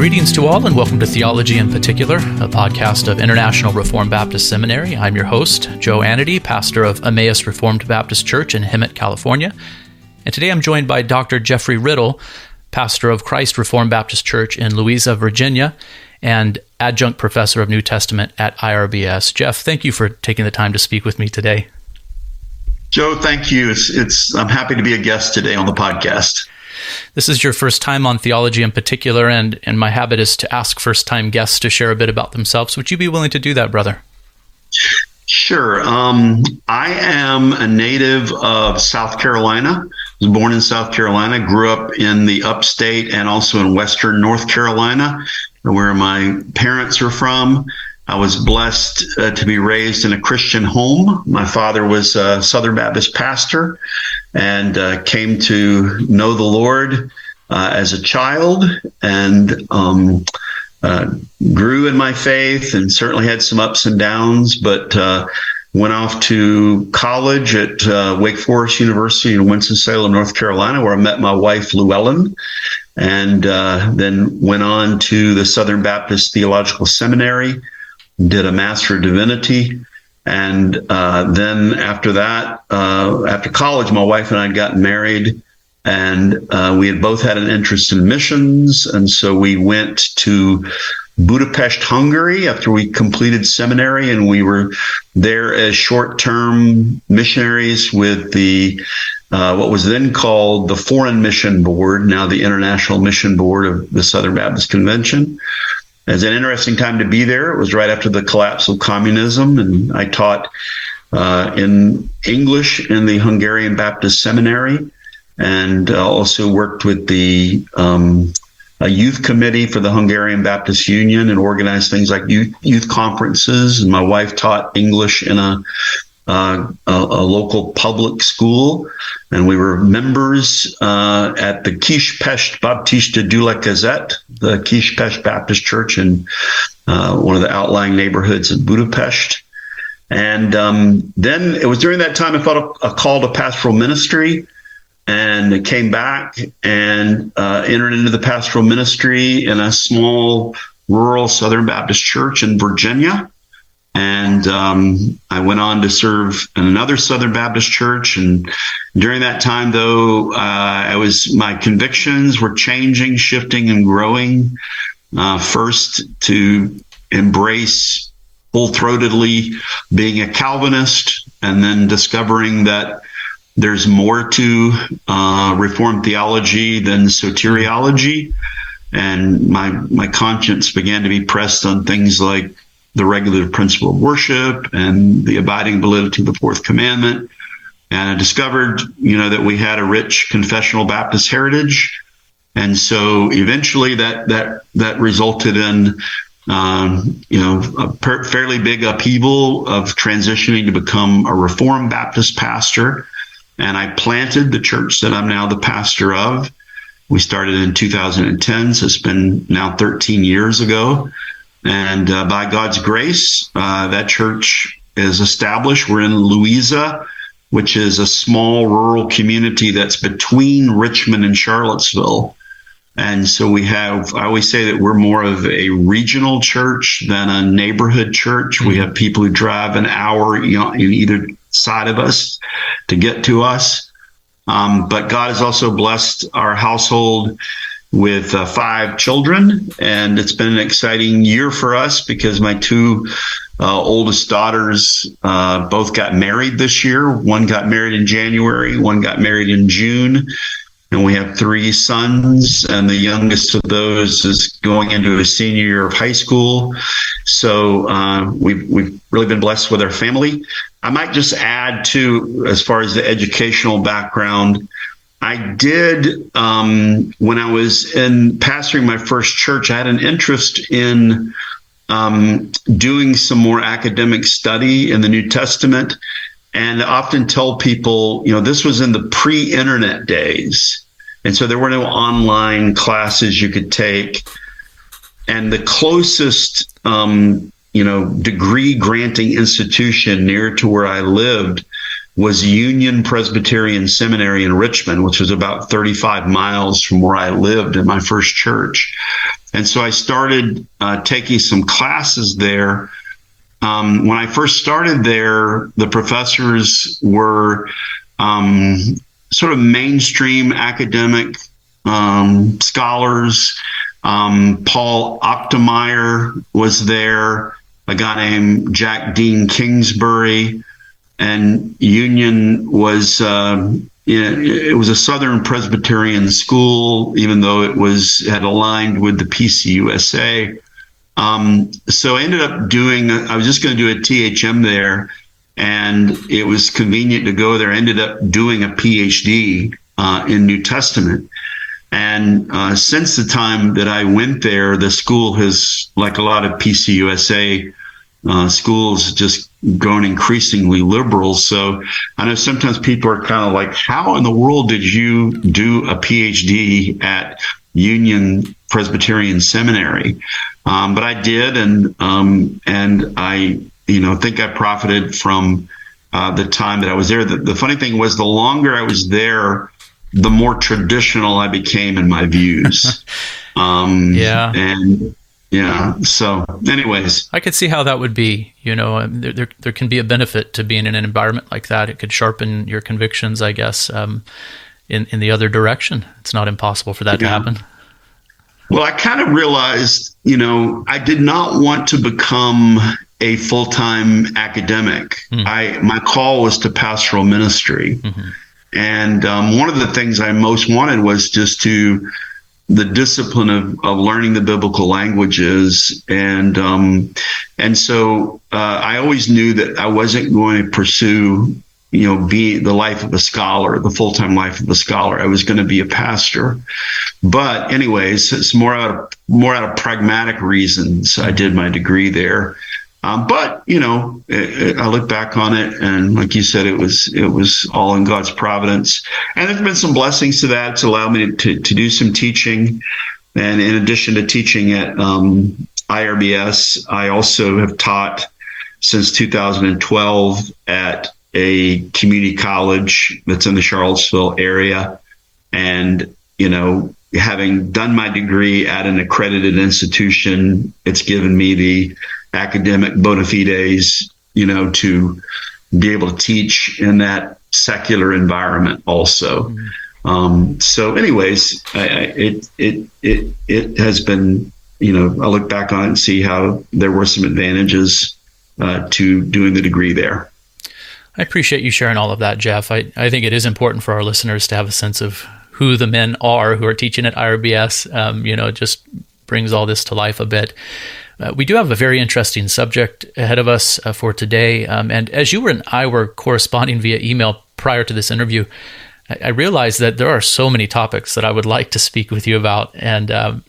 Greetings to all, and welcome to Theology in Particular, a podcast of International Reformed Baptist Seminary. I'm your host, Joe Annity, pastor of Emmaus Reformed Baptist Church in Hemet, California. And today I'm joined by Dr. Jeffrey Riddle, pastor of Christ Reformed Baptist Church in Louisa, Virginia, and adjunct professor of New Testament at IRBS. Jeff, thank you for taking the time to speak with me today. Joe, thank you. I'm happy to be a guest today on the podcast. This is your first time on Theology in Particular, and my habit is to ask first-time guests to share a bit about themselves. Would you be willing to do that, brother? Sure. I am a native of South Carolina. I was born in South Carolina, grew up in the upstate and also in western North Carolina, where my parents are from. I was blessed to be raised in a Christian home. My father was a Southern Baptist pastor and came to know the Lord as a child and grew in my faith and certainly had some ups and downs, but went off to college at Wake Forest University in Winston-Salem, North Carolina, where I met my wife, Llewellyn, and then went on to the Southern Baptist Theological Seminary, did a Master of Divinity. And then after that, after college, my wife and I had gotten married, and we had both had an interest in missions. And so we went to Budapest, Hungary after we completed seminary, and we were there as short-term missionaries with the what was then called the Foreign Mission Board, now the International Mission Board of the Southern Baptist Convention. It was an interesting time to be there. It was right after the collapse of communism, and I taught in English in the Hungarian Baptist Seminary, and also worked with the a youth committee for the Hungarian Baptist Union and organized things like youth conferences. And my wife taught English in a local public school, and we were members at the Kispest Baptista Gyülekezet, the Kispest Baptist Church in one of the outlying neighborhoods in Budapest. And then it was during that time I felt a call to pastoral ministry, and came back and entered into the pastoral ministry in a small rural Southern Baptist church in Virginia. And I went on to serve in another Southern Baptist church. And during that time, though, my convictions were changing, shifting, and growing. First, to embrace full-throatedly being a Calvinist, and then discovering that there's more to Reformed theology than soteriology. And my conscience began to be pressed on things like the regulative principle of worship and the abiding validity of the fourth commandment. And I discovered, that we had a rich confessional Baptist heritage. And so eventually that resulted in, a fairly big upheaval of transitioning to become a Reformed Baptist pastor. And I planted the church that I'm now the pastor of. We started in 2010, so it's been now 13 years ago. And by God's grace, that church is established. We're in Louisa, which is a small rural community that's between Richmond and Charlottesville. And so I always say that we're more of a regional church than a neighborhood church. We have people who drive an hour in either side of us to get to us. But God has also blessed our household with 5 children, and it's been an exciting year for us because my 2 oldest daughters both got married this year. One got married in January, one got married in June, and we have 3 sons, and the youngest of those is going into his senior year of high school. So we've really been blessed with our family. I might just add too, as far as the educational background, I did, when I was in pastoring my first church, I had an interest in doing some more academic study in the New Testament. And I often tell people, this was in the pre-internet days. And so there were no online classes you could take. And the closest, degree granting institution near to where I lived was Union Presbyterian Seminary in Richmond, which was about 35 miles from where I lived in my first church. And so I started taking some classes there. When I first started there, the professors were sort of mainstream academic scholars. Paul Optemeyer was there, a guy named Jack Dean Kingsbury, and Union was it was a Southern Presbyterian school, even though it had aligned with the PCUSA. So I ended up I was just going to do a THM there, and it was convenient to go there. I ended up doing a PhD in New Testament. And since the time that I went there, the school has, like a lot of PCUSA schools, just grown increasingly liberal. So I know sometimes people are kind of like, how in the world did you do a PhD at Union Presbyterian Seminary? But I did, and I think I profited from the time that I was there. The funny thing was, the longer I was there, the more traditional I became in my views. So anyways, I could see how that would be. There can be a benefit to being in an environment like that. It could sharpen your convictions, I guess, in the other direction. It's not impossible for that to happen. Well, I kind of realized, I did not want to become a full-time academic. My call was to pastoral ministry. Mm-hmm. And one of the things I most wanted was just the discipline of learning the biblical languages. And so I always knew that I wasn't going to pursue, be the life of a scholar, the full-time life of a scholar. I was going to be a pastor. But anyways, it's more out of pragmatic reasons I did my degree there. But I look back on it, and like you said, it was all in God's providence. And there's been some blessings to that. It's allowed me to do some teaching. And in addition to teaching at IRBS, I also have taught since 2012 at a community college that's in the Charlottesville area. And, having done my degree at an accredited institution, it's given me the academic bona fides, to be able to teach in that secular environment also. Mm-hmm. So anyways, it has been, I look back on it and see how there were some advantages to doing the degree there. I appreciate you sharing all of that, Jeff. I think it is important for our listeners to have a sense of who the men are who are teaching at IRBS. It just brings all this to life a bit. We do have a very interesting subject ahead of us for today. And as you and I were corresponding via email prior to this interview, I realized that there are so many topics that I would like to speak with you about. And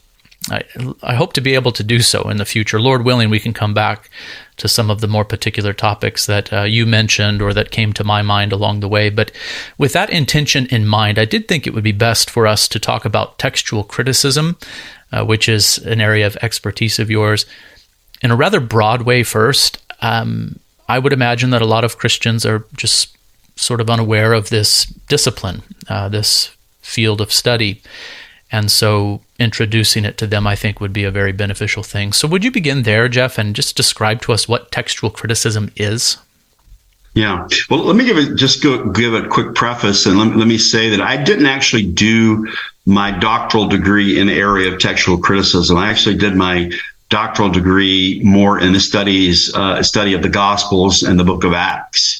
I hope to be able to do so in the future. Lord willing, we can come back to some of the more particular topics that you mentioned or that came to my mind along the way. But with that intention in mind, I did think it would be best for us to talk about textual criticism, which is an area of expertise of yours, in a rather broad way first. I would imagine that a lot of Christians are just sort of unaware of this discipline, this field of study. And so introducing it to them, I think, would be a very beneficial thing. So would you begin there, Jeff, and just describe to us what textual criticism is? Yeah. Well, let me give a quick preface, and let me say that I didn't actually do my doctoral degree in the area of textual criticism. I actually did my doctoral degree more in the study of the Gospels and the book of Acts.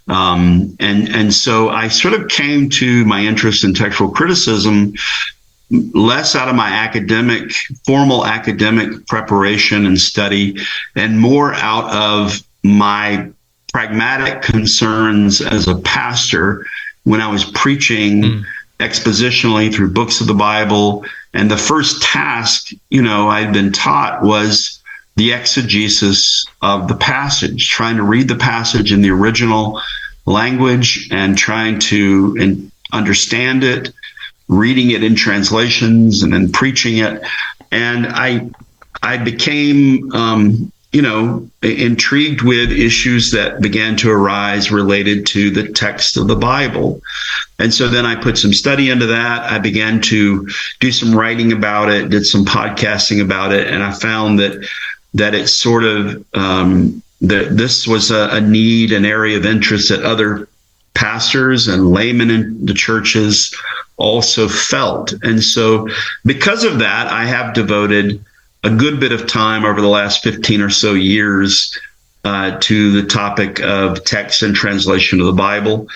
And so I sort of came to my interest in textual criticism less out of my formal academic preparation and study, and more out of my pragmatic concerns as a pastor when I was preaching expositionally through books of the Bible. And the first task, I'd been taught was the exegesis of the passage, trying to read the passage in the original language and trying to understand it, reading it in translations and then preaching it. And I became intrigued with issues that began to arise related to the text of the Bible. And so then I put some study into that. I began to do some writing about it, did some podcasting about it, and I found that it's sort of that this was a need, an area of interest that other pastors and laymen in the churches also felt. And so because of that, I have devoted a good bit of time over the last 15 or so years to the topic of text and translation of the Bible.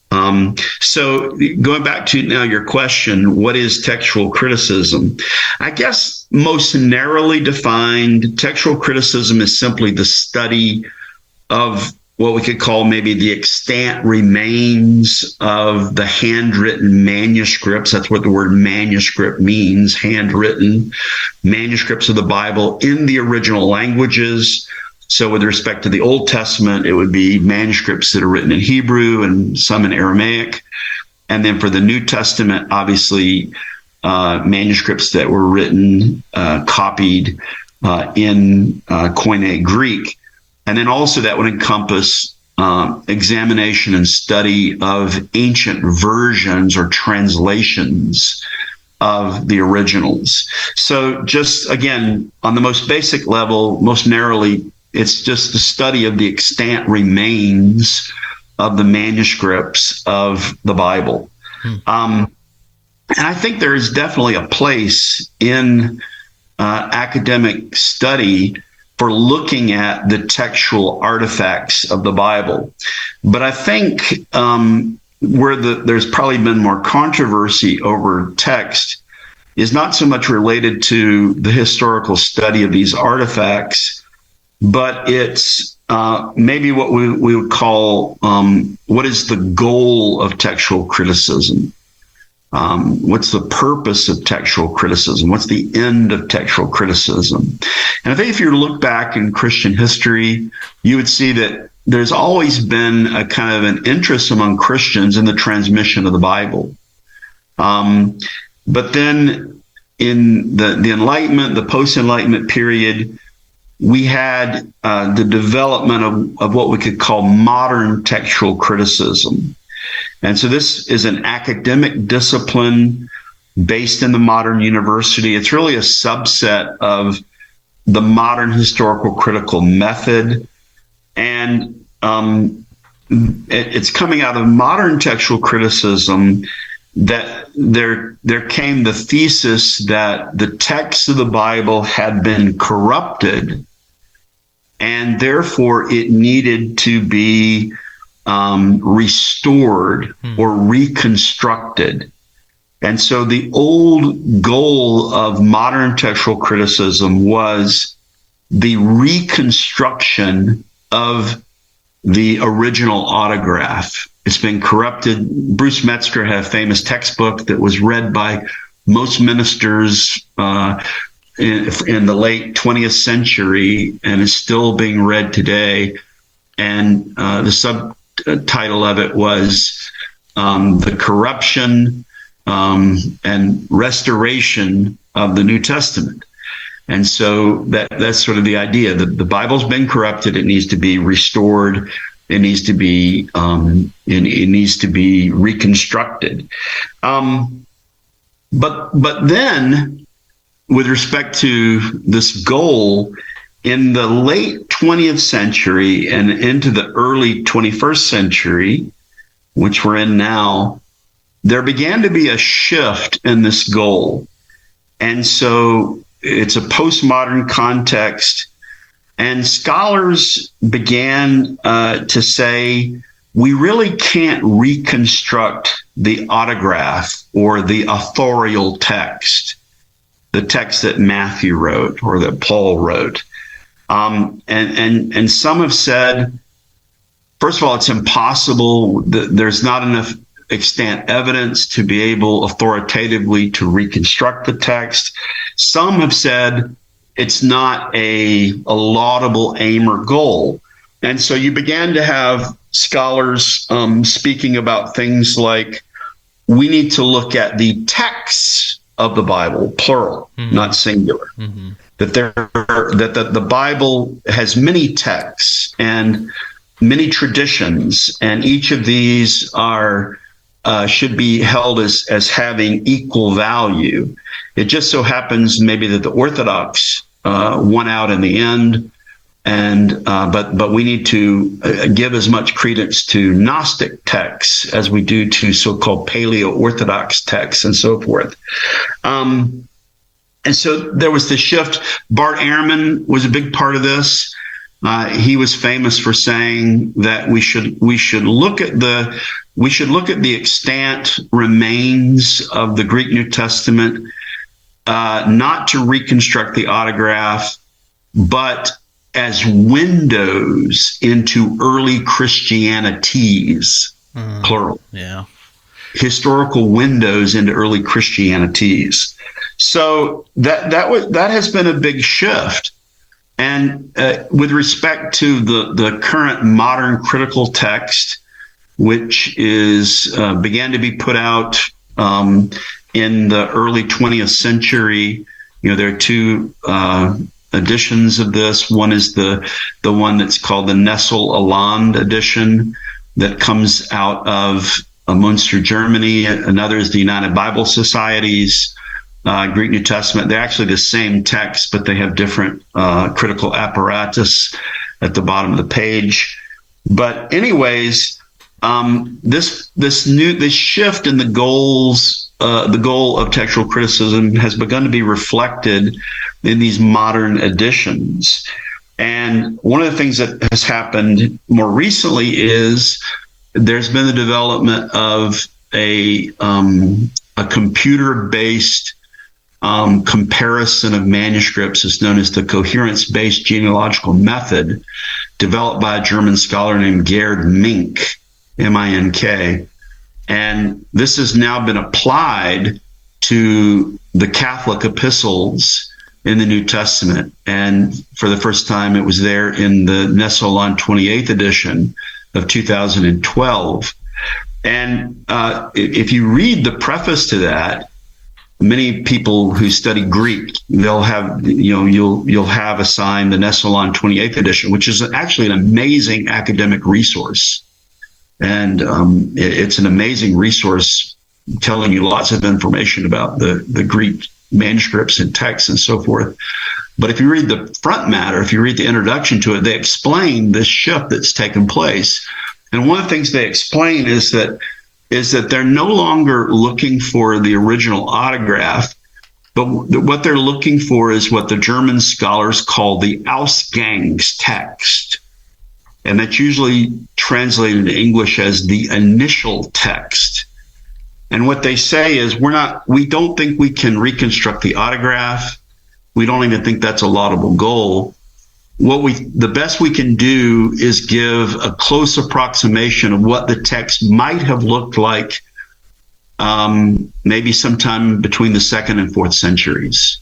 So going back to now your question, what is textual criticism? I guess most narrowly defined, textual criticism is simply the study of what we could call maybe the extant remains of the handwritten manuscripts. That's what the word manuscript means, handwritten manuscripts of the Bible in the original languages. So with respect to the Old Testament, it would be manuscripts that are written in Hebrew and some in Aramaic. And then for the New Testament, obviously, manuscripts that were written, copied in Koine Greek. And then also that would encompass examination and study of ancient versions or translations of the originals. So just, again, on the most basic level, most narrowly, it's just the study of the extant remains of the manuscripts of the Bible. And I think there is definitely a place in academic study for looking at the textual artifacts of the Bible. But I think where there's probably been more controversy over text is not so much related to the historical study of these artifacts, but it's maybe what we would call what is the goal of textual criticism? What's the purpose of textual criticism? What's the end of textual criticism? And I think if you look back in Christian history, you would see that there's always been a kind of an interest among Christians in the transmission of the Bible. But then in the Enlightenment, the post-Enlightenment period, we had the development of what we could call modern textual criticism. And so this is an academic discipline based in the modern university. It's really a subset of the modern historical critical method. And it's coming out of modern textual criticism that there came the thesis that the text of the Bible had been corrupted, and therefore it needed to be restored or reconstructed. And so the old goal of modern textual criticism was the reconstruction of the original autograph. It's been corrupted. Bruce Metzger had a famous textbook that was read by most ministers in the late 20th century and is still being read today. And the subtitle of it was The Corruption and Restoration of the New Testament. And so that's sort of the idea that the Bible's been corrupted. It needs to be restored. It needs to be it needs to be reconstructed. But then, with respect to this goal, in the late 20th century and into the early 21st century, which we're in now, there began to be a shift in this goal. And so it's a postmodern context. And scholars began to say, we really can't reconstruct the autograph or the authorial text, the text that Matthew wrote or that Paul wrote. And some have said, first of all, it's impossible. There's not enough extant evidence to be able authoritatively to reconstruct the text. Some have said it's not a laudable aim or goal. And so you began to have scholars speaking about things like, we need to look at the texts of the Bible, plural, not singular. That the Bible has many texts and many traditions, and each of these are should be held as having equal value. It just so happens maybe that the Orthodox won out in the end, and but we need to give as much credence to Gnostic texts as we do to so-called Paleo-Orthodox texts and so forth. And so there was this shift. Bart Ehrman was a big part of this. He was famous for saying that we should look at the extant remains of the Greek New Testament, not to reconstruct the autograph, but as windows into early Christianities, plural. Yeah. Historical windows into early Christianities. So that has been a big shift. And with respect to the current modern critical text, which is began to be put out in the early 20th century, there are two editions of this. One is the one that's called the Nestle-Aland edition that comes out of Munster, Germany. Another is the United Bible Society's Greek New Testament. They're actually the same text, but they have different critical apparatus at the bottom of the page. But anyways, this shift in the goal of textual criticism has begun to be reflected in these modern editions. And one of the things that has happened more recently is there's been the development of a computer-based comparison of manuscripts. It's known as the coherence-based genealogical method, developed by a German scholar named Gerd Mink, M-I-N-K. And this has now been applied to the Catholic epistles in the New Testament. And for the first time, it was there in the Nestle-Aland 28th edition of 2012. And if you read the preface to that, many people who study Greek, they'll have, you'll have assigned the Nestle-Aland 28th edition, which is actually an amazing academic resource. And it's an amazing resource telling you lots of information about the Greek manuscripts and texts and so forth. But if you read the front matter, if you read the introduction to it, they explain this shift that's taken place. And one of the things they explain is that they're no longer looking for the original autograph, but what they're looking for is what the German scholars call the Ausgangstext. And that's usually translated into English as the initial text. And what they say is we don't think we can reconstruct the autograph. We don't even think that's a laudable goal. The best we can do is give a close approximation of what the text might have looked like, maybe sometime between the 2nd and 4th centuries.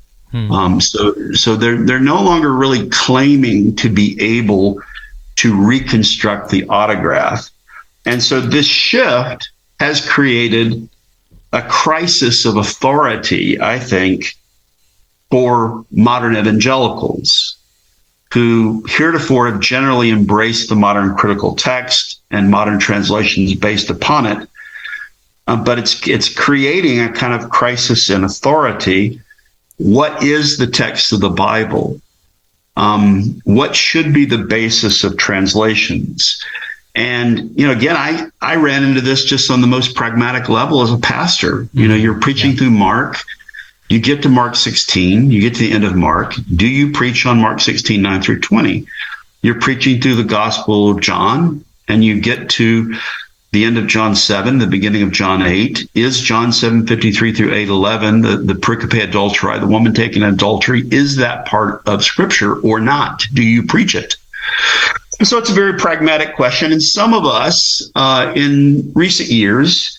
So they're no longer really claiming to be able to reconstruct the autograph. And so this shift has created a crisis of authority, I think, for modern evangelicals, who heretofore have generally embraced the modern critical text and modern translations based upon it. But it's creating a kind of crisis in authority. What is the text of the Bible? What should be the basis of translations? And, again, I ran into this just on the most pragmatic level as a pastor. You're preaching through Mark. You get to Mark 16, you get to the end of Mark. Do you preach on Mark 16, 9 through 20? You're preaching through the Gospel of John, and you get to the end of John 7, the beginning of John 8. Is John 7:53 through 8:11, the pericope adulterae, the woman taken in adultery, is that part of Scripture or not? Do you preach it? So it's a very pragmatic question. And some of us in recent years,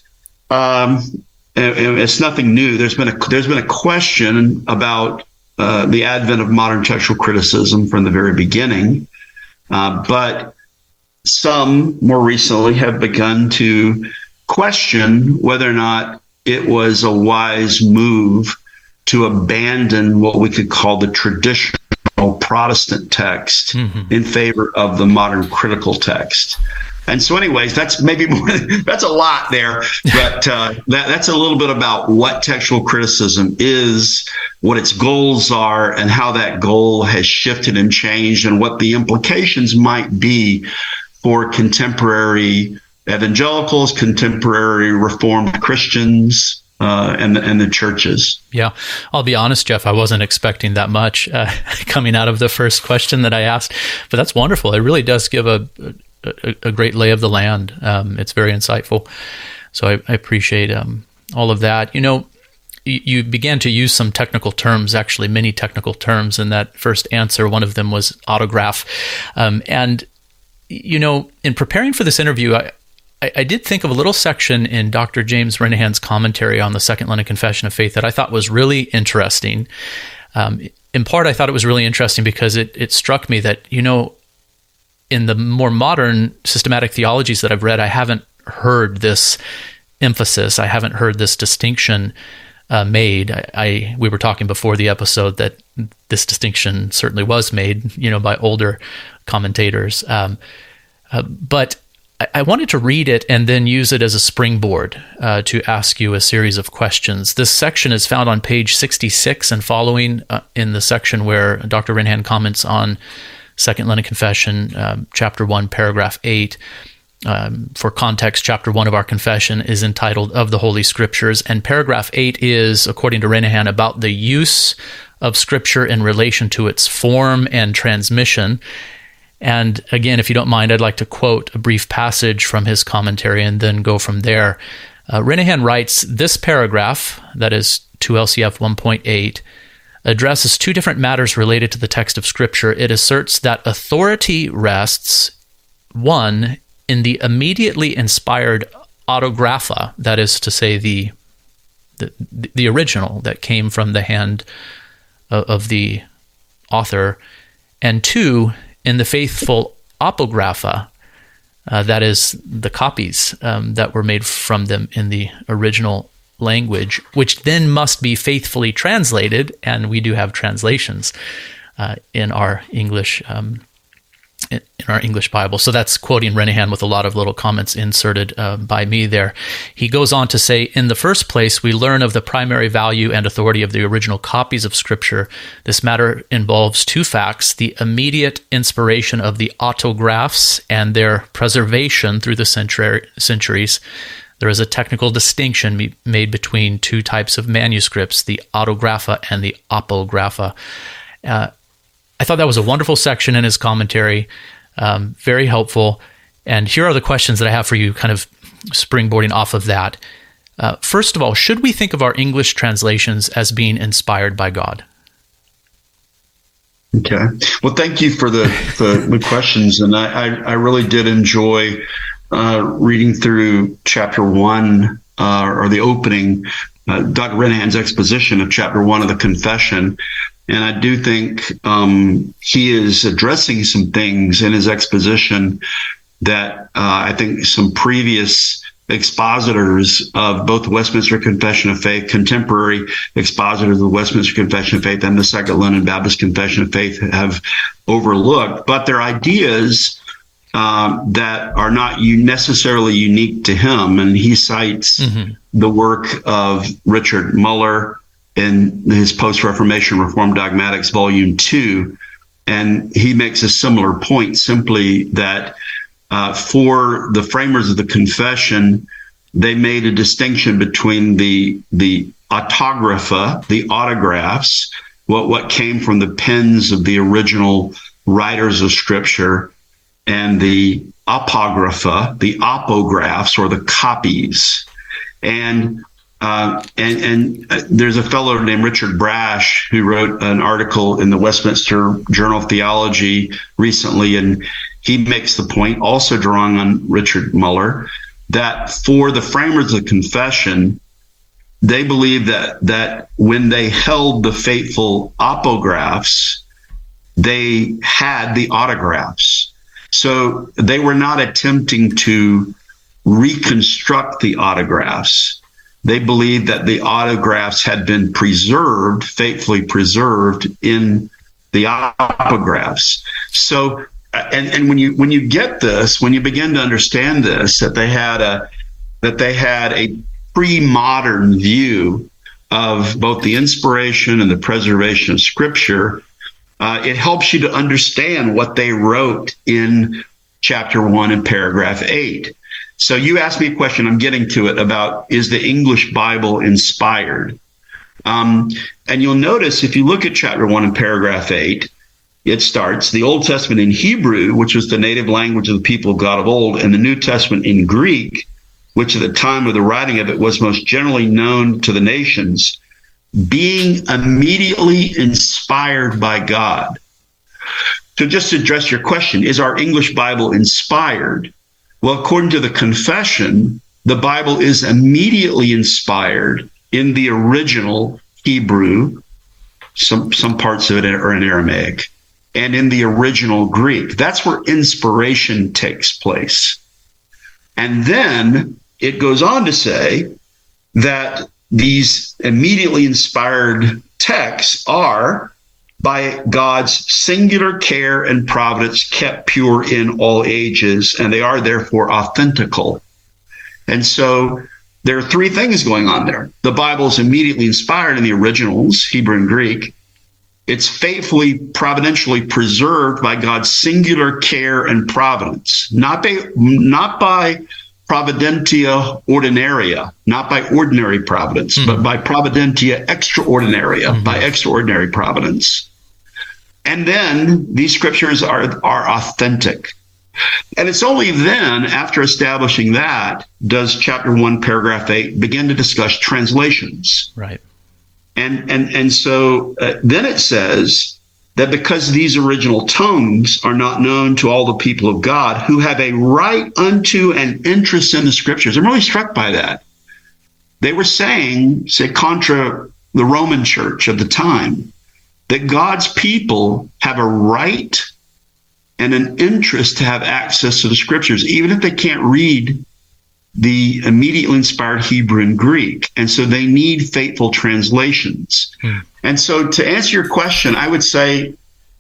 it's nothing new. There's been a question about the advent of modern textual criticism from the very beginning, but some more recently have begun to question whether or not it was a wise move to abandon what we could call the traditional Protestant text in favor of the modern critical text. And so anyways, that's maybe more, that's a lot there, but that's a little bit about what textual criticism is, what its goals are, and how that goal has shifted and changed, and what the implications might be for contemporary evangelicals, contemporary Reformed Christians, and the churches. Yeah, I'll be honest, Jeff, I wasn't expecting that much coming out of the first question that I asked, but that's wonderful. It really does give a great lay of the land. It's very insightful. So I appreciate all of that. You know, you began to use some technical terms, actually many technical terms in that first answer. One of them was autograph. And, you know, in preparing for this interview, I did think of a little section in Dr. James Renihan's commentary on the Second London Confession of Faith that I thought was really interesting. In part, I thought it was really interesting because it struck me that, you know, in the more modern systematic theologies that I've read, I haven't heard this emphasis. I haven't heard this distinction made. We were talking before the episode that this distinction certainly was made, you know, by older commentators. But I wanted to read it and then use it as a springboard to ask you a series of questions. This section is found on page 66 and following in the section where Dr. Renihan comments on Second London Confession, chapter 1, paragraph 8. For context, chapter 1 of our confession is entitled Of the Holy Scriptures, and paragraph 8 is, according to Renihan, about the use of Scripture in relation to its form and transmission. And again, if you don't mind, I'd like to quote a brief passage from his commentary and then go from there. Renihan writes, this paragraph, that is 2 LCF 1.8, addresses two different matters related to the text of Scripture. It asserts that authority rests, one, in the immediately inspired autographa, that is to say, the original that came from the hand of the author, and two, in the faithful apographa, that is, the copies that were made from them in the original language, which then must be faithfully translated, and we do have translations in our English Bible. So that's quoting Renihan with a lot of little comments inserted by me there. He goes on to say, in the first place, we learn of the primary value and authority of the original copies of Scripture. This matter involves two facts: the immediate inspiration of the autographs and their preservation through the centuries. There is a technical distinction made between two types of manuscripts, the autographa and the apographa. I thought that was a wonderful section in his commentary, very helpful. And here are the questions that I have for you, kind of springboarding off of that. First of all, should we think of our English translations as being inspired by God? Okay. Well, thank you for the questions. And I really did enjoy reading through chapter 1, or the opening, Dr. Renihan's exposition of chapter 1 of the Confession. And I do think he is addressing some things in his exposition that I think some previous expositors of both the Westminster Confession of Faith, contemporary expositors of the Westminster Confession of Faith and the Second London Baptist Confession of Faith have overlooked. But they're ideas that are not necessarily unique to him. And he cites the work of Richard Muller in his Post-Reformation Reformed Dogmatics, Volume 2. And he makes a similar point, simply that for the framers of the confession, they made a distinction between the autographa, the autographs, what came from the pens of the original writers of Scripture, and the apographa, the apographs, or the copies. And there's a fellow named Richard Brash who wrote an article in the Westminster Journal of Theology recently, and he makes the point, also drawing on Richard Muller, that for the framers of the confession, they believe that when they held the faithful apographs, they had the autographs. So they were not attempting to reconstruct the autographs. They believed that the autographs had been preserved, faithfully preserved in the apographs. So, and when you get this, when you begin to understand this, that they had a pre-modern view of both the inspiration and the preservation of Scripture, it helps you to understand what they wrote in chapter 1 and paragraph 8. So you asked me a question, I'm getting to it, about is the English Bible inspired? And you'll notice if you look at chapter 1 and paragraph 8, it starts, the Old Testament in Hebrew, which was the native language of the people of God of old, and the New Testament in Greek, which at the time of the writing of it was most generally known to the nations, being immediately inspired by God. So just to address your question, is our English Bible inspired? Well, according to the confession, the Bible is immediately inspired in the original Hebrew. Some parts of it are in Aramaic, and in the original Greek. That's where inspiration takes place. And then it goes on to say that these immediately inspired texts are, by God's singular care and providence, kept pure in all ages, and they are therefore authentical. And so there are three things going on there. The Bible is immediately inspired in the originals, Hebrew and Greek. It's faithfully, providentially preserved by God's singular care and providence, not by providentia ordinaria, not by ordinary providence, but by providentia extraordinaria, by extraordinary providence. And then these scriptures are authentic. And it's only then, after establishing that, does chapter 1, paragraph 8 begin to discuss translations. Right. And so then it says that because these original tongues are not known to all the people of God who have a right unto and interest in the scriptures. I'm really struck by that. They were saying, say, contra the Roman church of the time, that God's people have a right and an interest to have access to the scriptures, even if they can't read the immediately inspired Hebrew and Greek. And so they need faithful translations. And so to answer your question, I would say,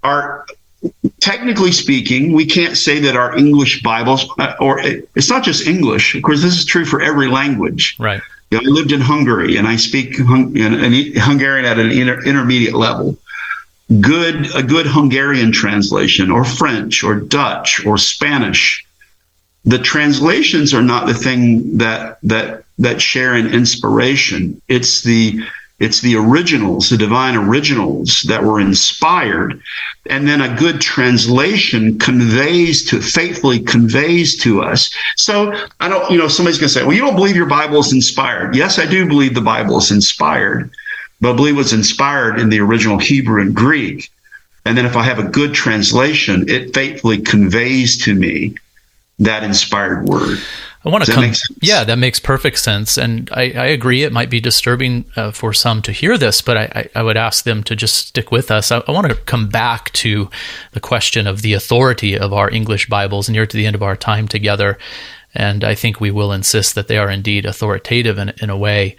technically speaking, we can't say that our English Bibles, or it's not just English. Of course, this is true for every language. Right. You know, I lived in Hungary, and I speak Hungarian at an intermediate level. A good Hungarian translation, or French, or Dutch, or Spanish. The translations are not the thing that share in inspiration. It's the originals, the divine originals that were inspired. And then a good translation faithfully conveys to us. So somebody's going to say, well, you don't believe your Bible is inspired. Yes, I do believe the Bible is inspired, but I believe it's inspired in the original Hebrew and Greek. And then if I have a good translation, it faithfully conveys to me that inspired word. I want to come. Yeah, that makes perfect sense. And I agree. It might be disturbing for some to hear this, but I would ask them to just stick with us. I want to come back to the question of the authority of our English Bibles near to the end of our time together. And I think we will insist that they are indeed authoritative in a way.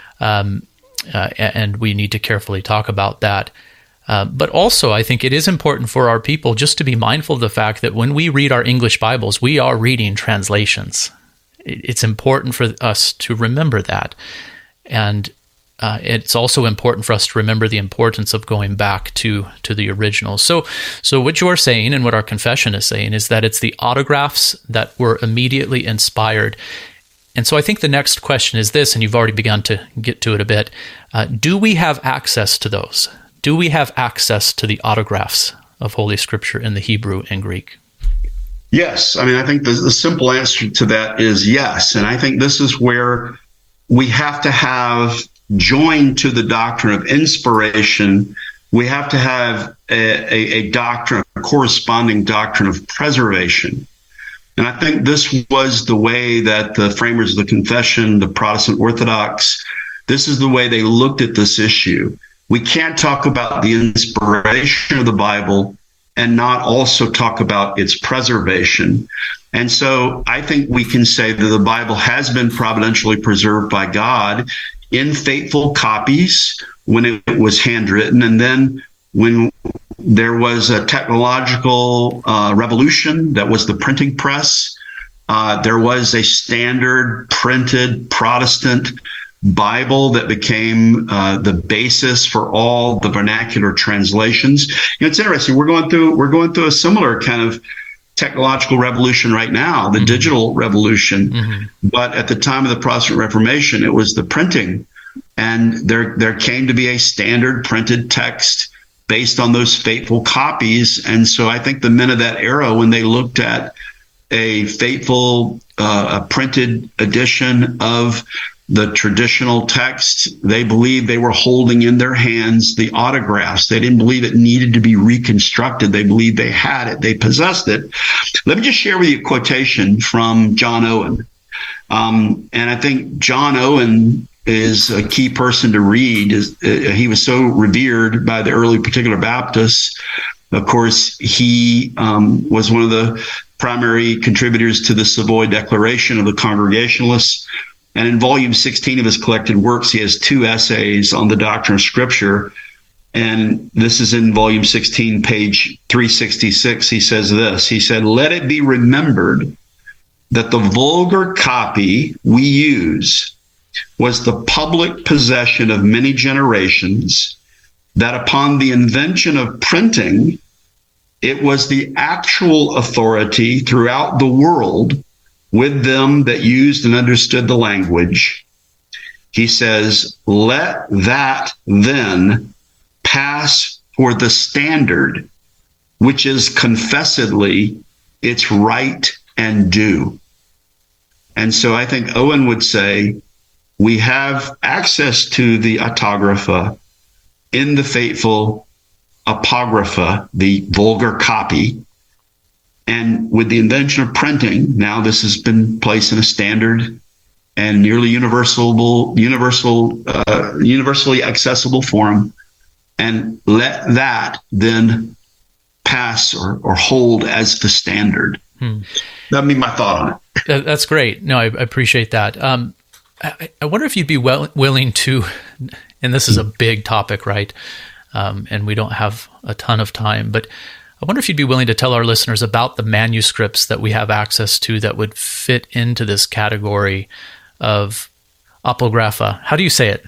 And we need to carefully talk about that. But also, I think it is important for our people just to be mindful of the fact that when we read our English Bibles, we are reading translations. It's important for us to remember that. And it's also important for us to remember the importance of going back to the originals. So what you're saying and what our confession is saying is that it's the autographs that were immediately inspired. And so I think the next question is this, and you've already begun to get to it a bit. Do we have access to those? Do we have access to the autographs of Holy Scripture in the Hebrew and Greek? Yes. I mean, I think the simple answer to that is yes. And I think this is where we have to have, joined to the doctrine of inspiration, we have to have a doctrine, a corresponding doctrine of preservation. And I think this was the way that the framers of the confession, the Protestant Orthodox, this is the way they looked at this issue. We can't talk about the inspiration of the Bible and not also talk about its preservation. And so I think we can say that the Bible has been providentially preserved by God in faithful copies when it was handwritten. And then when there was a technological revolution, that was the printing press, there was a standard printed Protestant Bible that became the basis for all the vernacular translations. It's interesting. We're going through a similar kind of technological revolution right now, the digital revolution. But at the time of the Protestant Reformation, it was the printing, and there came to be a standard printed text based on those faithful copies. And so I think the men of that era, when they looked at a faithful a printed edition of the traditional text, they believed they were holding in their hands the autographs. They didn't believe it needed to be reconstructed. They believed they had it. They possessed it. Let me just share with you a quotation from John Owen. And I think John Owen is a key person to read. He was so revered by the early Particular Baptists. Of course, he was one of the primary contributors to the Savoy Declaration of the Congregationalists. And in volume 16 of his collected works, he has 2 essays on the doctrine of Scripture. And this is in volume 16, page 366. He says this. He said, "Let it be remembered that the vulgar copy we use was the public possession of many generations, that upon the invention of printing, it was the actual authority throughout the world with them that used and understood the language." He says, "Let that then pass for the standard, which is confessedly its right and due." And so I think Owen would say we have access to the autographa in the faithful apocrypha, the vulgar copy. And with the invention of printing, now this has been placed in a standard and nearly universally accessible form. And let that then pass or hold as the standard. That'd be my thought on it. That's great. No, I appreciate that. I wonder if you'd be willing to, and this is a big topic, right? And we don't have a ton of time, but I wonder if you'd be willing to tell our listeners about the manuscripts that we have access to that would fit into this category of apocrypha. How do you say it?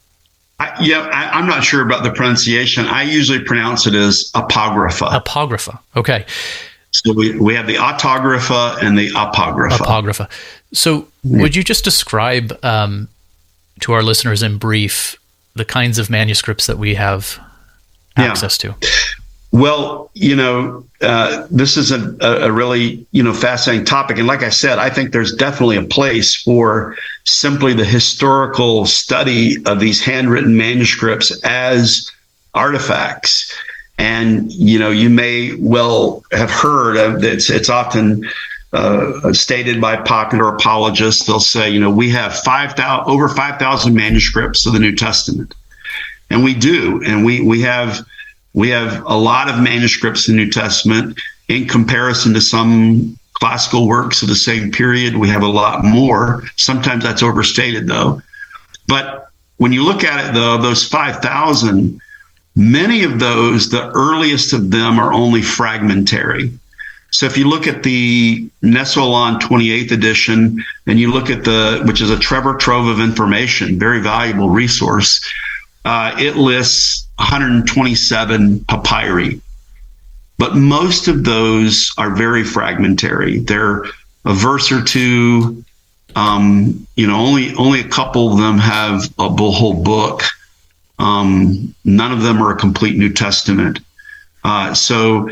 I'm not sure about the pronunciation. I usually pronounce it as apocrypha. Apocrypha. Okay. So we have the autographa and the apocrypha. Apocrypha. So would you just describe to our listeners in brief the kinds of manuscripts that we have access to? Well, this is a really, fascinating topic. And like I said, I think there's definitely a place for simply the historical study of these handwritten manuscripts as artifacts. And, you may well have heard of it's often stated by popular apologists. They'll say, we have over 5,000 manuscripts of the New Testament. And we do. And we have a lot of manuscripts in the New Testament in comparison to some classical works of the same period. We have a lot more. Sometimes that's overstated, though. But when you look at it, though, those 5,000, many of those, the earliest of them are only fragmentary. So if you look at the Nestle-Aland 28th edition, and you look at which is a treasure trove of information, very valuable resource, it lists 127 papyri, but most of those are very fragmentary. They're a verse or two. Only a couple of them have a whole book. None of them are a complete New Testament. So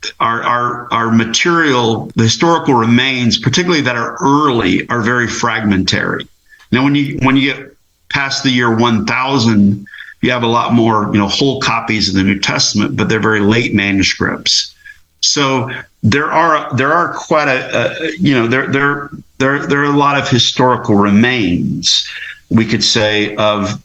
our material, the historical remains, particularly that are early, are very fragmentary. Now, when you get past the year 1000, you have a lot more, whole copies of the New Testament, but they're very late manuscripts. So there are quite there are a lot of historical remains, we could say, of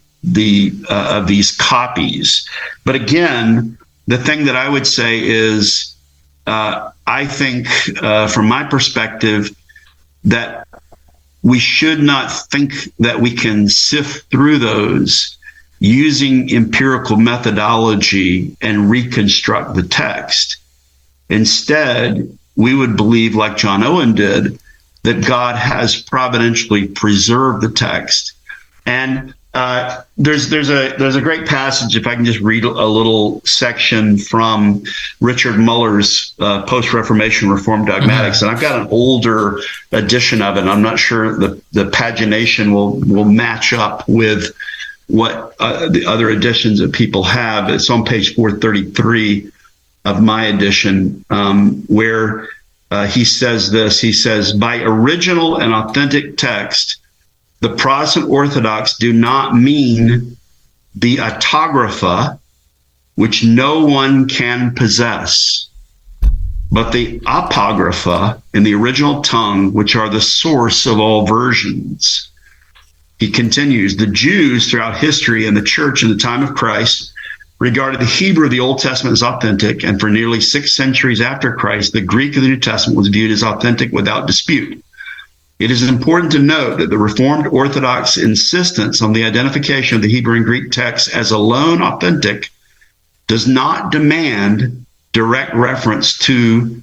these copies. But again, the thing that I would say is I think, from my perspective, that we should not think that we can sift through those using empirical methodology and reconstruct the text. Instead, we would believe, like John Owen did, that God has providentially preserved the text. And there's a great passage, if I can just read a little section from Richard Muller's Post-Reformation Reformed Dogmatics. And I've got an older edition of it. I'm not sure the pagination will match up with what the other editions that people have. It's on page 433 of my edition, where he says this. He says, by original and authentic text, the Protestant Orthodox do not mean the autographa, which no one can possess, but the apocrypha in the original tongue, which are the source of all versions. He continues, the Jews throughout history and the church in the time of Christ regarded the Hebrew of the Old Testament as authentic, and for nearly 6 centuries after Christ, the Greek of the New Testament was viewed as authentic without dispute. It is important to note that the Reformed Orthodox insistence on the identification of the Hebrew and Greek texts as alone authentic does not demand direct reference to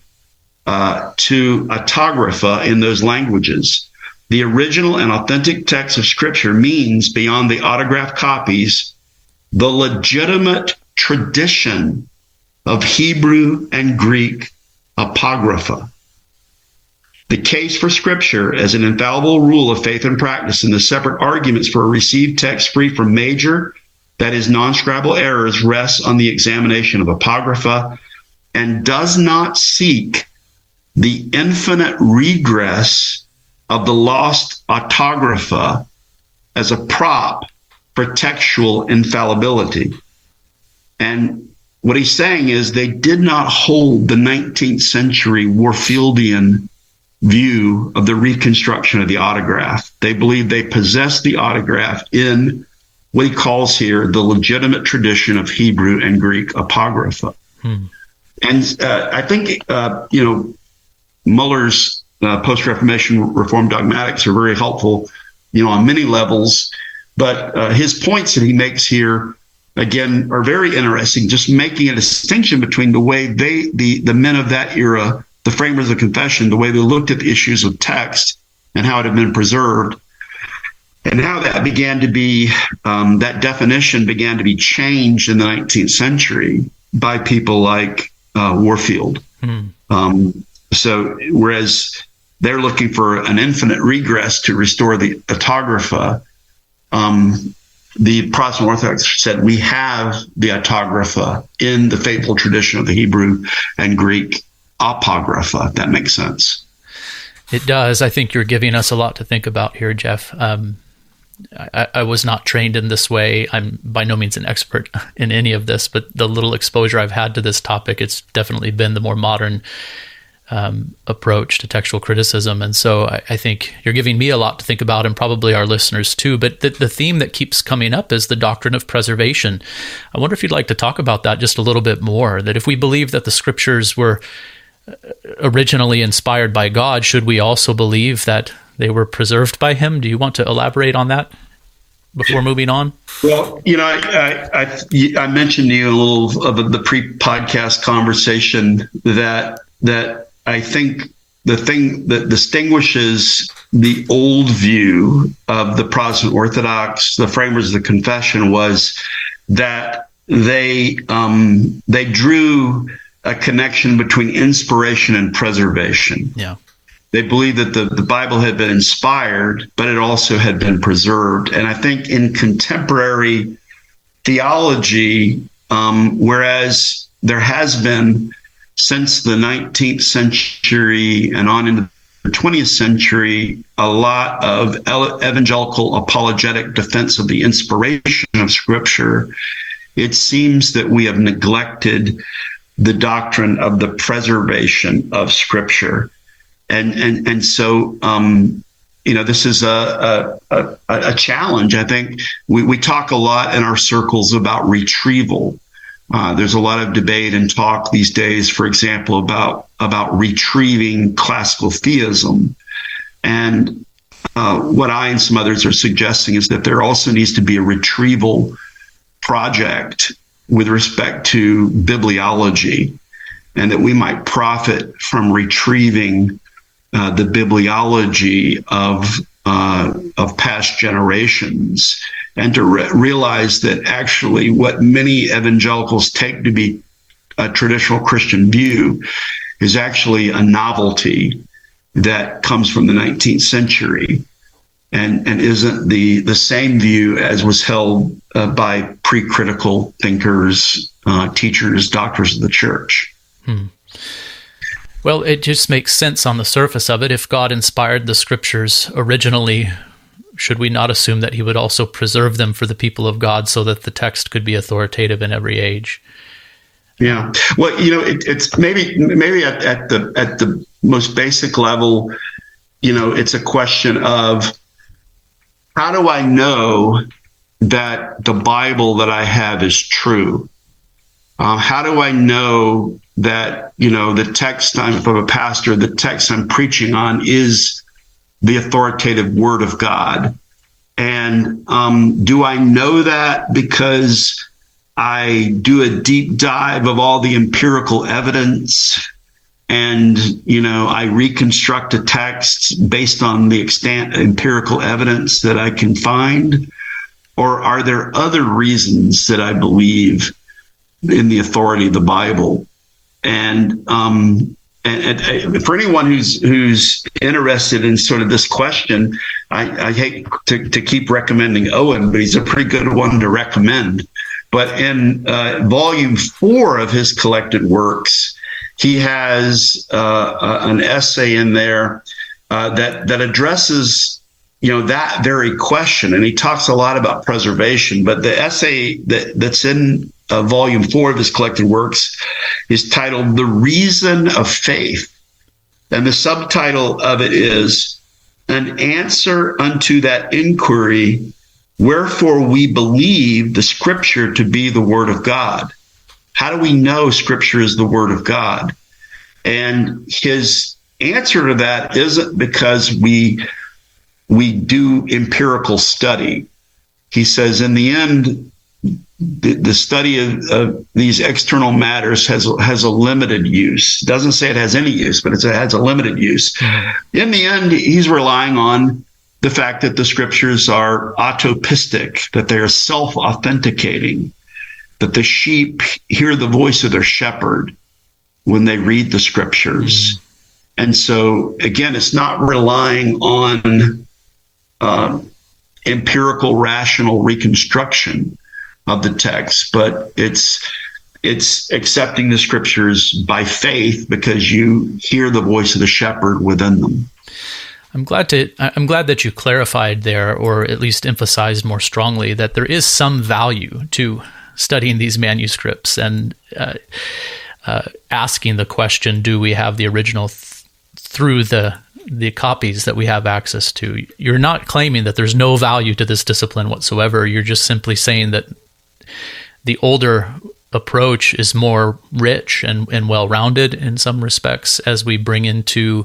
autographa in those languages. The original and authentic text of Scripture means, beyond the autographed copies, the legitimate tradition of Hebrew and Greek apocrypha. The case for Scripture as an infallible rule of faith and practice, and the separate arguments for a received text free from major, that is, non-scribal errors, rests on the examination of apocrypha and does not seek the infinite regress of the lost autographa as a prop for textual infallibility. And what he's saying is they did not hold the 19th century Warfieldian view of the reconstruction of the autograph. They believe they possess the autograph in what he calls here the legitimate tradition of Hebrew and Greek apocrypha. And I think, Muller's post-Reformation Reformed Dogmatics are very helpful, on many levels. But his points that he makes here, again, are very interesting, just making a distinction between the way the men of that era, the framers of the confession, the way they looked at the issues of text and how it had been preserved, and how that began to be, that definition began to be changed in the 19th century by people like Warfield. So whereas they're looking for an infinite regress to restore the autographa, the Protestant Orthodox said we have the autographa in the faithful tradition of the Hebrew and Greek apocrypha, if that makes sense. It does. I think you're giving us a lot to think about here, Jeff. I was not trained in this way. I'm by no means an expert in any of this, but the little exposure I've had to this topic, it's definitely been the more modern approach to textual criticism. And so I think you're giving me a lot to think about, and probably our listeners too. But the theme that keeps coming up is the doctrine of preservation. I wonder if you'd like to talk about that just a little bit more, that if we believe that the Scriptures were originally inspired by God, should we also believe that they were preserved by Him? Do you want to elaborate on that before moving on? Well, I mentioned to you a little of the pre-podcast conversation that I think the thing that distinguishes the old view of the Protestant Orthodox, the framers of the confession, was that they drew a connection between inspiration and preservation. Yeah. They believed that the Bible had been inspired, but it also had been preserved. And I think in contemporary theology, whereas there has been since the 19th century and on into the 20th century, a lot of evangelical apologetic defense of the inspiration of Scripture, it seems that we have neglected the doctrine of the preservation of Scripture. And so, this is a challenge. I think we talk a lot in our circles about retrieval. There's a lot of debate and talk these days, for example, about retrieving classical theism. And what I and some others are suggesting is that there also needs to be a retrieval project with respect to bibliology, and that we might profit from retrieving the bibliology of past generations, and to realize that actually what many evangelicals take to be a traditional Christian view is actually a novelty that comes from the 19th century and isn't the same view as was held by pre-critical thinkers, teachers, doctors of the church. Well, it just makes sense on the surface of it. If God inspired the scriptures originally, should we not assume that he would also preserve them for the people of God so that the text could be authoritative in every age? Yeah. Well, it's maybe at the most basic level, it's a question of, how do I know that the Bible that I have is true? How do I know that, the text if I'm a pastor, the text I'm preaching on is the authoritative word of God? And do I know that because I do a deep dive of all the empirical evidence and, I reconstruct a text based on the extant empirical evidence that I can find? Or are there other reasons that I believe in the authority of the Bible? And for anyone who's interested in sort of this question, I hate to keep recommending Owen, but he's a pretty good one to recommend. But in volume 4 of his collected works, he has an essay in there that addresses that very question, and he talks a lot about preservation. But the essay that's in volume 4 of his collected works is titled "The Reason of Faith," and the subtitle of it is "An Answer unto that Inquiry, Wherefore we believe the Scripture to be the Word of God." How do we know Scripture is the Word of God? And his answer to that isn't because we do empirical study. He says, in the end, the study of these external matters has a limited use. Doesn't say it has any use, but it has a limited use. In the end, he's relying on the fact that the scriptures are autopistic, that they are self-authenticating, that the sheep hear the voice of their shepherd when they read the scriptures. And so, again, it's not relying on empirical, rational reconstruction of the text, but it's accepting the scriptures by faith because you hear the voice of the shepherd within them. I'm glad that you clarified there, or at least emphasized more strongly, that there is some value to studying these manuscripts and asking the question, do we have the original through the copies that we have access to? You're not claiming that there's no value to this discipline whatsoever. You're just simply saying that the older approach is more rich and well-rounded in some respects as we bring into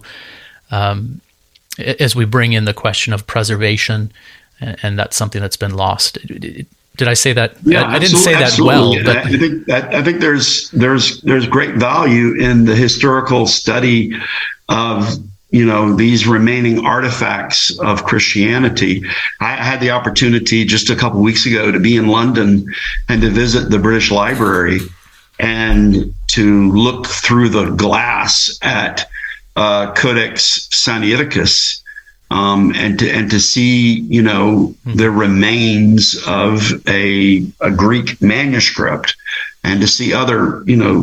as we bring in the question of preservation, and that's something that's been lost. Did I say that? Yeah, I didn't say that absolutely. well. But I think there's great value in the historical study of these remaining artifacts of Christianity. I had the opportunity just a couple of weeks ago to be in London and to visit the British Library and to look through the glass at Codex Sinaiticus, and to see, the remains of a Greek manuscript, and to see other,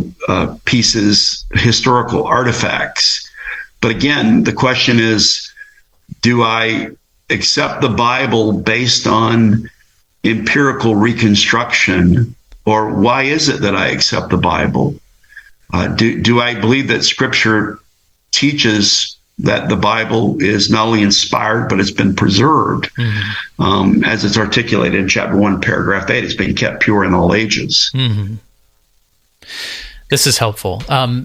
pieces, historical artifacts. But again, the question is, do I accept the Bible based on empirical reconstruction, or why is it that I accept the Bible? Do I believe that Scripture teaches that the Bible is not only inspired, but it's been preserved, as it's articulated in chapter 1, paragraph 8, it's being kept pure in all ages. This is helpful.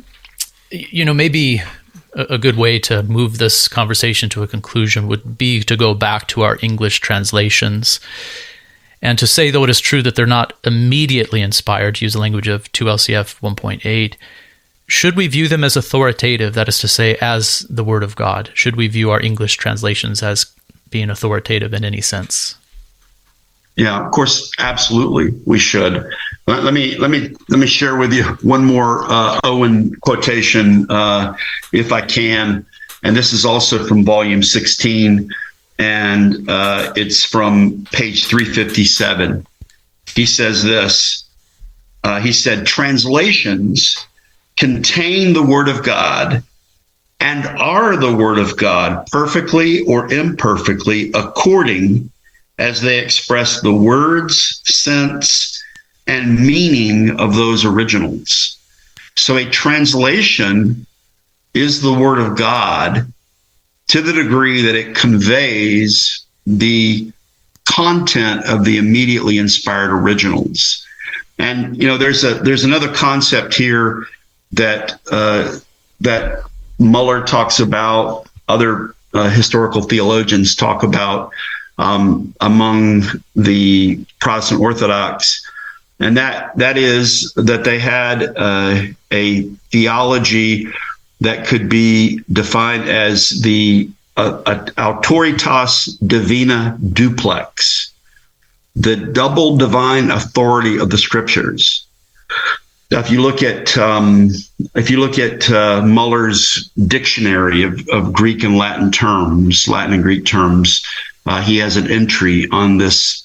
Maybe a good way to move this conversation to a conclusion would be to go back to our English translations and to say, though it is true that they're not immediately inspired, to use the language of 2 LCF 1.8, should we view them as authoritative, that is to say, as the Word of God? Should we view our English translations as being authoritative in any sense? Yeah, of course, absolutely, we should. Let me share with you one more Owen quotation, if I can, and this is also from volume 16, and it's from page 357. He says this. He said, "Translations contain the Word of God and are the Word of God perfectly or imperfectly according as they express the words, sense, and meaning of those originals." So a translation is the Word of God to the degree that it conveys the content of the immediately inspired originals. And there's another concept here that that Muller talks about, other historical theologians talk about among the Protestant Orthodox, and that is that they had a theology that could be defined as the autoritas divina duplex, the double divine authority of the Scriptures. Now, if you look at Muller's dictionary of Greek and Latin terms, Latin and Greek terms, he has an entry on this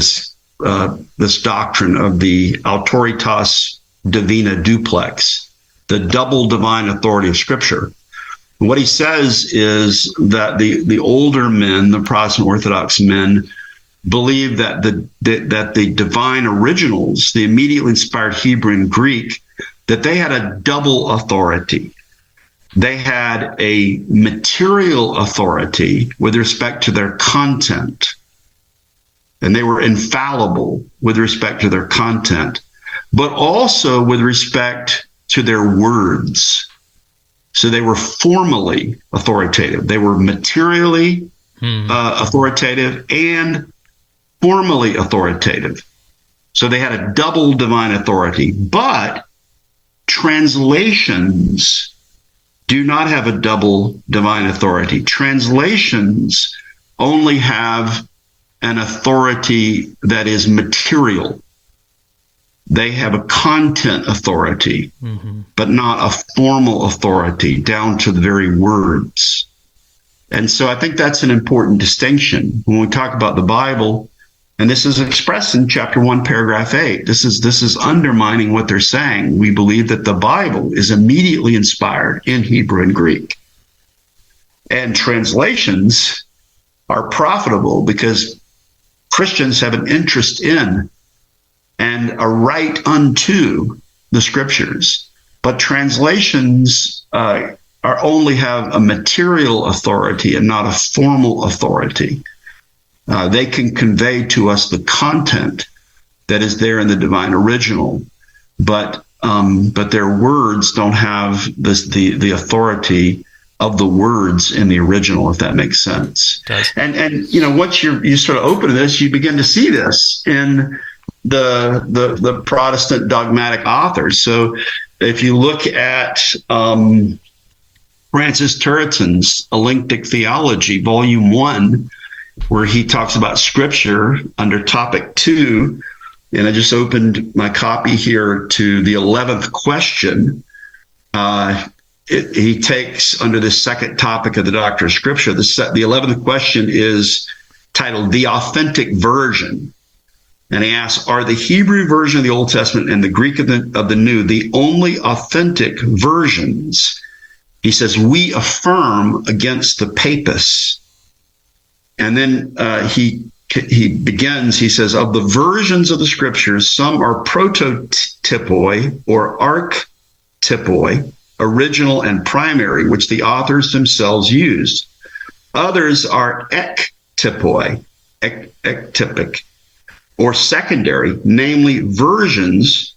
doctrine of the autoritas divina duplex, the double divine authority of Scripture. What he says is that the older men, the Protestant Orthodox men, believe that the divine originals, the immediately inspired Hebrew and Greek, that they had a double authority. They had a material authority with respect to their content, and they were infallible with respect to their content, but also with respect to their words. So they were formally authoritative. They were materially authoritative and formally authoritative. So they had a double divine authority. But translations do not have a double divine authority. Translations only have an authority that is material. They have a content authority, but not a formal authority down to the very words. And so I think that's an important distinction when we talk about the Bible. And this is expressed in chapter 1, paragraph 8. This is undermining what they're saying. We believe that the Bible is immediately inspired in Hebrew and Greek. And translations are profitable because Christians have an interest in and a right unto the Scriptures. But translations only have a material authority and not a formal authority. They can convey to us the content that is there in the divine original, but their words don't have the authority of the words in the original, if that makes sense. And once you sort of open this, you begin to see this in the Protestant dogmatic authors. So if you look at Francis Turretin's Alenctic Theology, Volume 1, where he talks about Scripture under topic 2, and I just opened my copy here to the 11th question. He takes under the second topic of the doctrine of Scripture. The 11th question is titled "The Authentic Version," and he asks, "Are the Hebrew version of the Old Testament and the Greek of the New the only authentic versions?" He says, "We affirm against the papists." And then he begins, he says, "Of the versions of the Scriptures, some are prototypoi or archetypoi, original and primary, which the authors themselves used. Others are ektypoi, ektypic, or secondary, namely versions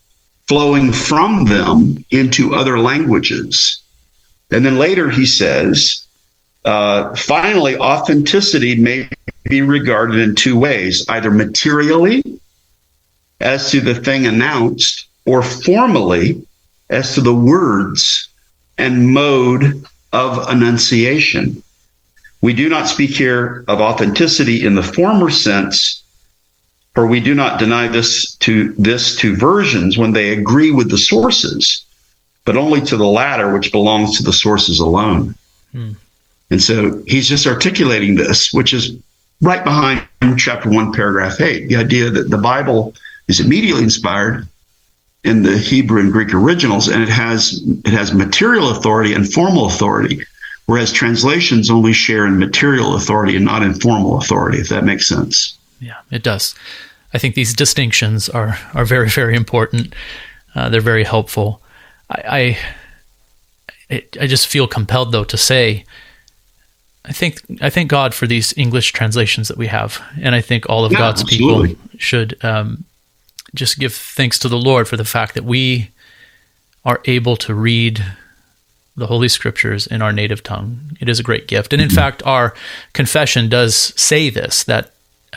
flowing from them into other languages. And then later he says, finally, authenticity may be regarded in two ways, either materially as to the thing announced, or formally as to the words and mode of enunciation. We do not speak here of authenticity in the former sense, for we do not deny this to versions when they agree with the sources, but only to the latter, which belongs to the sources alone. And so he's just articulating this, which is right behind chapter 1, paragraph 8, the idea that the Bible is immediately inspired in the Hebrew and Greek originals, and it has material authority and formal authority, whereas translations only share in material authority and not in formal authority, if that makes sense. Yeah, it does. I think these distinctions are very, very important. They're very helpful. I just feel compelled, though, to say, I thank God for these English translations that we have, and I think all of God's absolutely. people should just give thanks to the Lord for the fact that we are able to read the Holy Scriptures in our native tongue. It is a great gift. And in fact, our confession does say this, that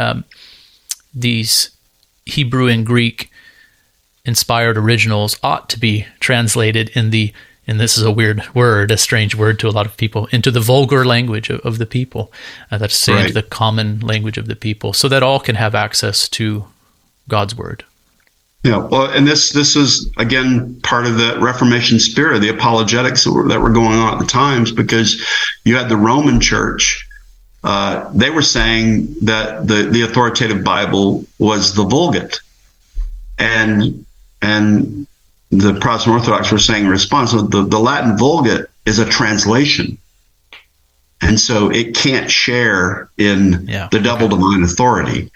these Hebrew and Greek inspired originals ought to be translated in the, and this is a weird word, a strange word to a lot of people, into the vulgar language of the people. That's to say, Right. into the common language of the people, so that all can have access to God's word. Yeah, well, and this is, again, part of the Reformation spirit, the apologetics that were going on at the times, because you had the Roman Church. They were saying that the authoritative Bible was the Vulgate, and the Protestant Orthodox were saying in response, the Latin Vulgate is a translation, and so it can't share in the double divine authority.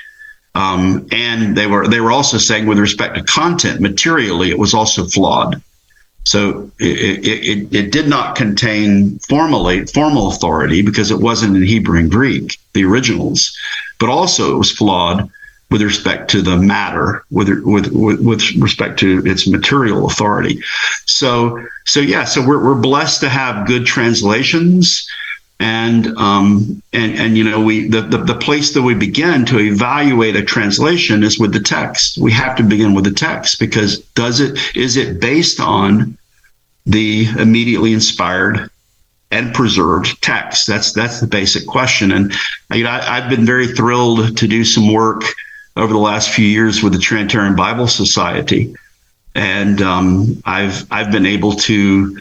And they were also saying, with respect to content, materially, it was also flawed. So it did not contain formal authority because it wasn't in Hebrew and Greek, the originals, but also it was flawed with respect to the matter, with respect to its material authority. So we're blessed to have good translations. And you know, the place that we begin to evaluate a translation is with the text. We have to begin with the text, because is it based on the immediately inspired and preserved text? That's the basic question. And you know, I've been very thrilled to do some work over the last few years with the Trinitarian Bible Society, and I've been able to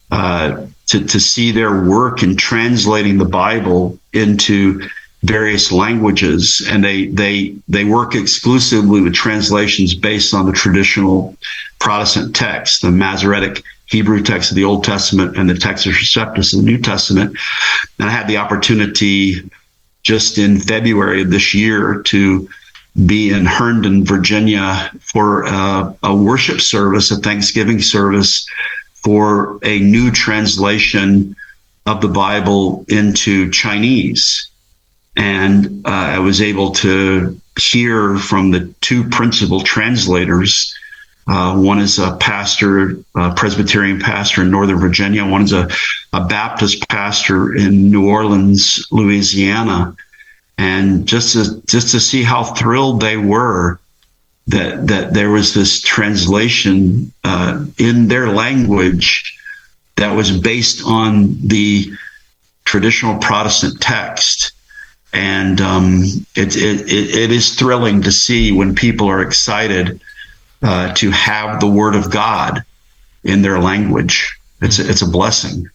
see their work in translating the Bible into various languages, and they work exclusively with translations based on the traditional Protestant text, the Masoretic Hebrew text of the Old Testament and the Textus Receptus of the New Testament. And I had the opportunity just in February of this year to be in Herndon, Virginia, for a worship service, a Thanksgiving service, for a new translation of the Bible into Chinese. And I was able to hear from the two principal translators. One is a pastor, a Presbyterian pastor in Northern Virginia. One is a Baptist pastor in New Orleans, Louisiana. And just to see how thrilled they were that there was this translation in their language that was based on the traditional Protestant text. And it is thrilling to see when people are excited to have the Word of God in their language. It's a blessing.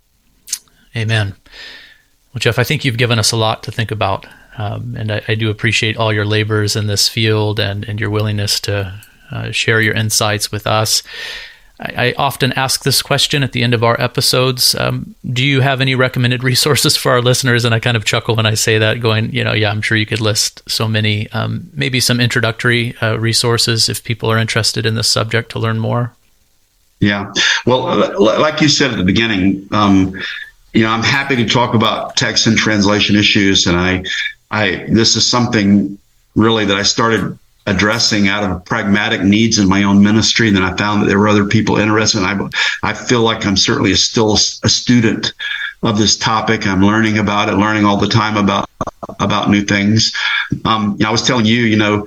Amen. Well, Jeff, I think you've given us a lot to think about. And I do appreciate all your labors in this field and your willingness to share your insights with us. I often ask this question at the end of our episodes. Do you have any recommended resources for our listeners? And I kind of chuckle when I say that, going, I'm sure you could list so many, maybe some introductory resources if people are interested in this subject to learn more. Yeah. Well, like you said at the beginning, I'm happy to talk about text and translation issues. And this is something really that I started addressing out of pragmatic needs in my own ministry. And then I found that there were other people interested. And I feel like I'm certainly still a student of this topic. I'm learning about it, learning all the time about new things. I was telling you,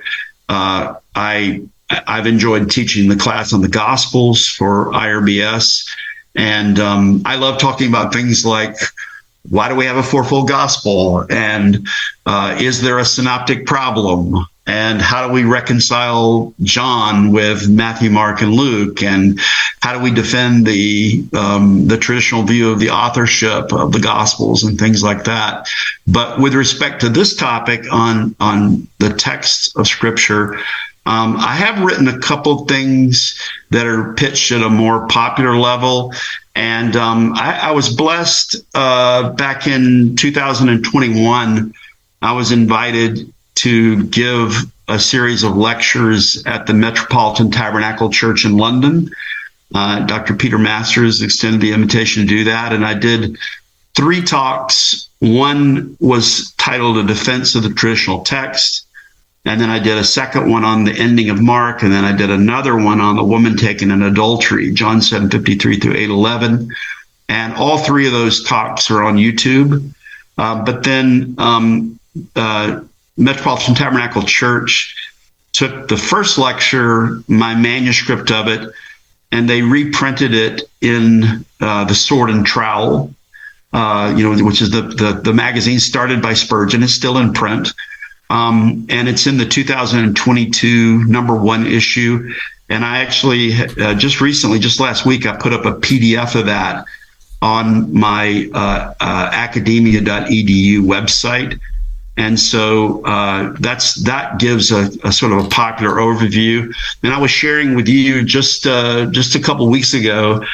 I've enjoyed teaching the class on the Gospels for IRBS. And I love talking about things like, why do we have a fourfold gospel? And is there a synoptic problem? And how do we reconcile John with Matthew, Mark, and Luke? And how do we defend the traditional view of the authorship of the Gospels and things like that? But with respect to this topic on the text of Scripture, I have written a couple of things that are pitched at a more popular level. And I was blessed back in 2021. I was invited to give a series of lectures at the Metropolitan Tabernacle Church in London. Dr. Peter Masters extended the invitation to do that. And I did 3 talks. One was titled A Defense of the Traditional Text. And then I did a second one on the ending of Mark. And then I did another one on the woman taken in adultery, John 7:53 through 8:11. And all 3 of those talks are on YouTube. But then Metropolitan Tabernacle Church took the first lecture, my manuscript of it, and they reprinted it in the Sword and Trowel, which is the magazine started by Spurgeon. It's still in print. And it's in the 2022 #1 issue. And I actually just last week, I put up a PDF of that on my academia.edu website. And so that gives a sort of a popular overview. And I was sharing with you just a couple of weeks ago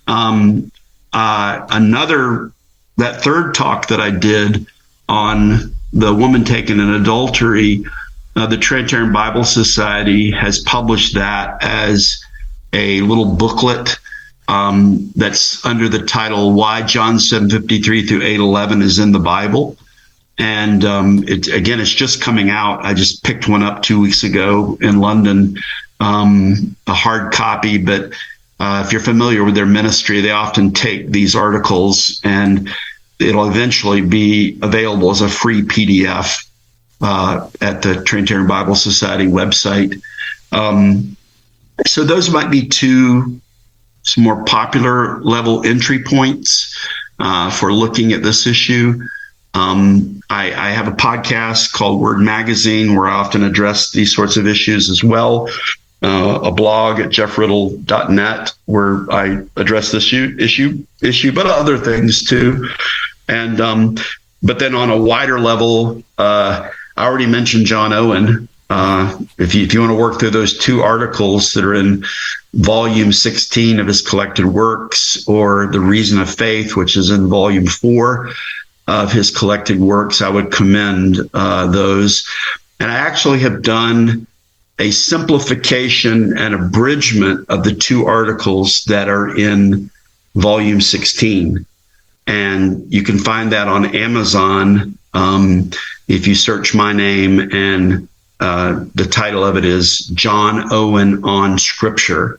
that third talk that I did on the woman taken in adultery. The Trinitarian Bible Society has published that as a little booklet that's under the title "Why John 7:53 through 8:11 is in the Bible." And it's just coming out. I just picked one up 2 weeks ago in London, a hard copy. But if you're familiar with their ministry, they often take these articles and it'll eventually be available as a free PDF at the Trinitarian Bible Society website. So those might be some more popular level entry points for looking at this issue. I have a podcast called Word Magazine where I often address these sorts of issues as well. A blog at jeffriddle.net where I address this issue, but other things too. And but then on a wider level, I already mentioned John Owen. If you want to work through those 2 articles that are in volume 16 of his collected works, or The Reason of Faith, which is in volume 4 of his collected works, I would commend those. And I actually have done a simplification and abridgment of the 2 articles that are in volume 16. And you can find that on Amazon if you search my name, and the title of it is John Owen on Scripture,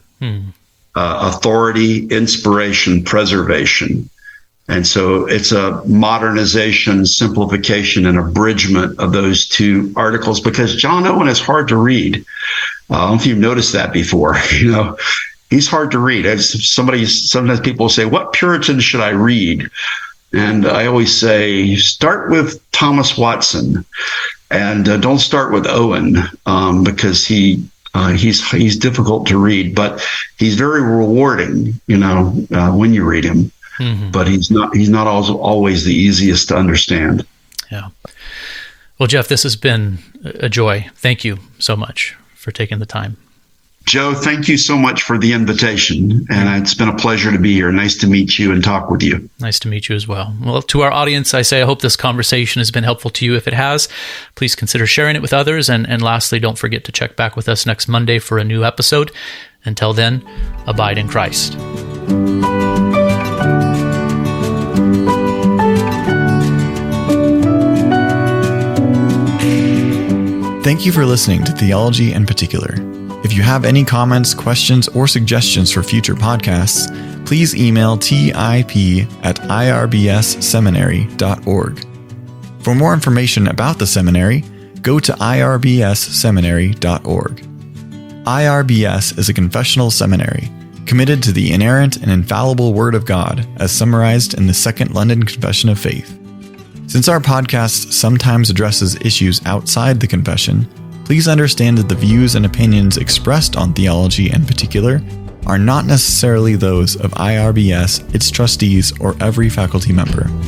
Authority, Inspiration, Preservation. And so it's a modernization, simplification, and abridgment of those 2 articles, because John Owen is hard to read. I don't know if you've noticed that before. He's hard to read. Sometimes people say, what Puritan should I read? And I always say, start with Thomas Watson, and don't start with Owen, because he's difficult to read, but he's very rewarding, when you read him. Mm-hmm. But he's not always the easiest to understand. Yeah. Well, Jeff, this has been a joy. Thank you so much for taking the time. Joe, thank you so much for the invitation. And it's been a pleasure to be here. Nice to meet you and talk with you. Nice to meet you as well. Well, to our audience, I say I hope this conversation has been helpful to you. If it has, please consider sharing it with others. And lastly, don't forget to check back with us next Monday for a new episode. Until then, abide in Christ. Thank you for listening to Theology in Particular. If you have any comments, questions, or suggestions for future podcasts, please email tip@irbsseminary.org. For more information about the seminary, go to irbsseminary.org. IRBS is a confessional seminary committed to the inerrant and infallible Word of God as summarized in the Second London Confession of Faith. Since our podcast sometimes addresses issues outside the confession, please understand that the views and opinions expressed on Theology in Particular are not necessarily those of IRBS, its trustees, or every faculty member.